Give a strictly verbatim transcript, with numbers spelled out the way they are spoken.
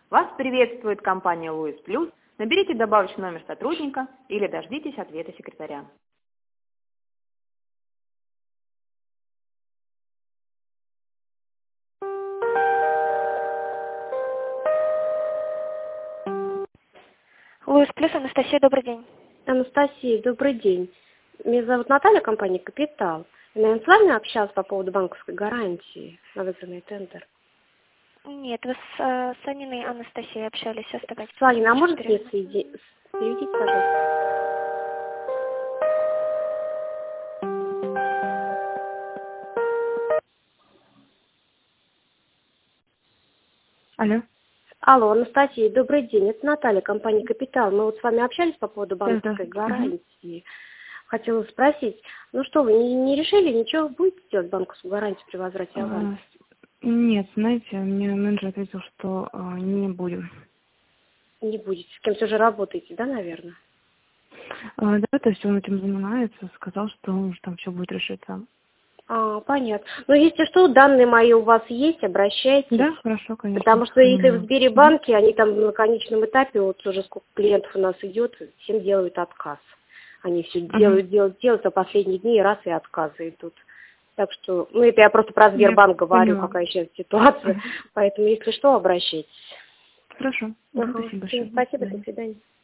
Вас приветствует компания Луис Плюс. Наберите добавочный номер сотрудника или дождитесь ответа секретаря. Луис Плюс, Анастасия, добрый день. Анастасия, добрый день. Меня зовут Наталья, компания «Капитал». Я, наверное, с вами общалась по поводу банковской гарантии на выигранный тендер. Нет, вы с, э, с Аниной Анастасией общались, оставайтесь. С вами, а можете мне соеди... соединить, пожалуйста? Алло. Алло, Анастасия, добрый день. Это Наталья, компания «Капитал». Мы вот с вами общались по поводу банковской Да, да. гарантии. Хотела спросить, ну что, вы не, не решили, ничего будете делать банковскую гарантию при возврате аванса? А, нет, знаете, мне менеджер ответил, что а, не будем. Не будете. С кем-то уже работаете, да, наверное? А, да, то есть он этим занимается, сказал, что он уже там все будет решиться. А, понятно. Ну, если что, данные мои у вас есть, обращайтесь. Да, хорошо, конечно. Потому что если в М. Сбербанке, они там на конечном этапе, вот уже сколько клиентов у нас идет, всем делают отказ. Они все Ага. делают, делают, делают, а последние дни раз и отказы идут. Так что, ну, это я просто про Сбербанк Я говорю, поняла. какая сейчас ситуация. Ага. Поэтому, если что, обращайтесь. Хорошо. Да, Ага. спасибо большое. До Спасибо, до свидания. свидания.